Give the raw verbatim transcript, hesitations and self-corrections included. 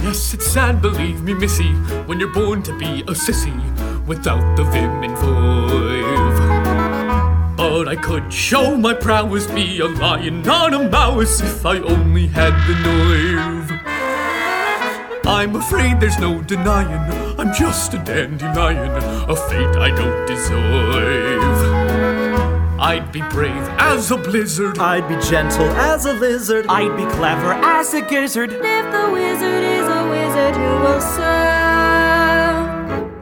Yes, it's sad, believe me, missy, when you're born to be a sissy without the vim and vive. But I could show my prowess, be a lion, not a mouse, if I only had the nerve. I'm afraid there's no denying, I'm just a dandelion, a fate I don't deserve. I'd be brave as a blizzard, I'd be gentle as a lizard, I'd be clever as a gizzard. If the wizard is a wizard, who will serve?